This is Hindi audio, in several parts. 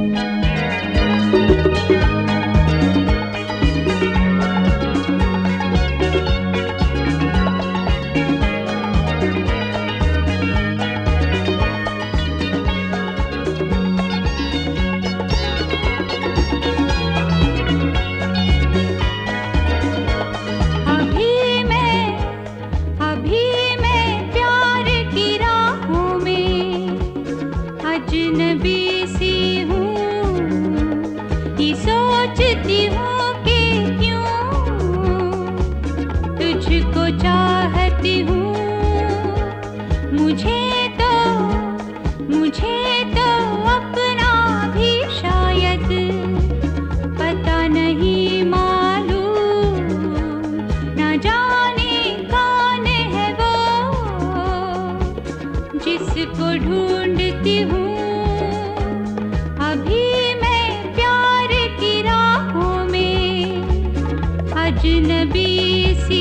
जिसको ढूंढती हूँ अभी मैं प्यार की राहों में अजनबी सी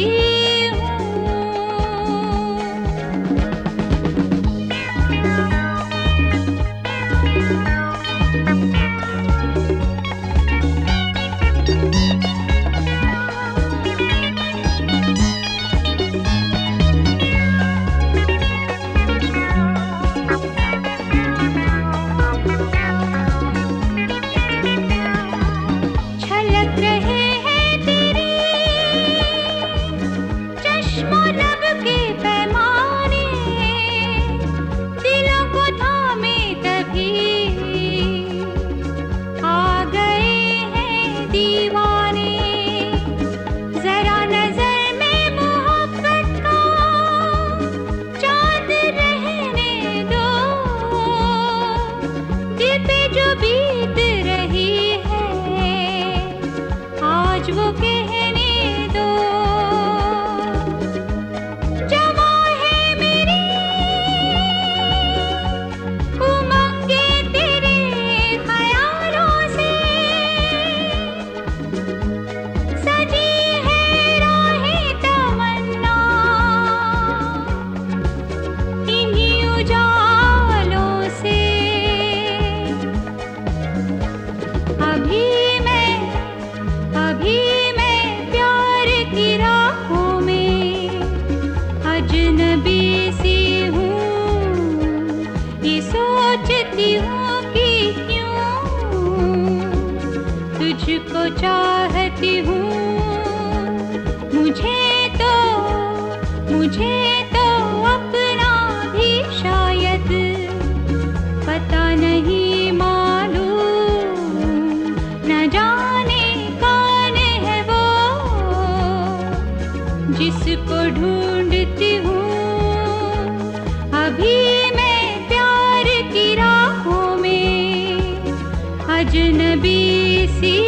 वो कहने दो जवा है मेरी उमंगे तेरे ख्यालों से सजी है राहें तमन्ना इन्हीं उजालों से अभी मैं प्यार की राहों में अजनबी सी हूँ ये सोचती हूँ कि क्यों तुझको चाहती हूँ मुझे तो अपना भी शायद पता नहीं मालूम न जाने जिसको ढूंढती हूँ अभी मैं प्यार की राहों में अजनबी सी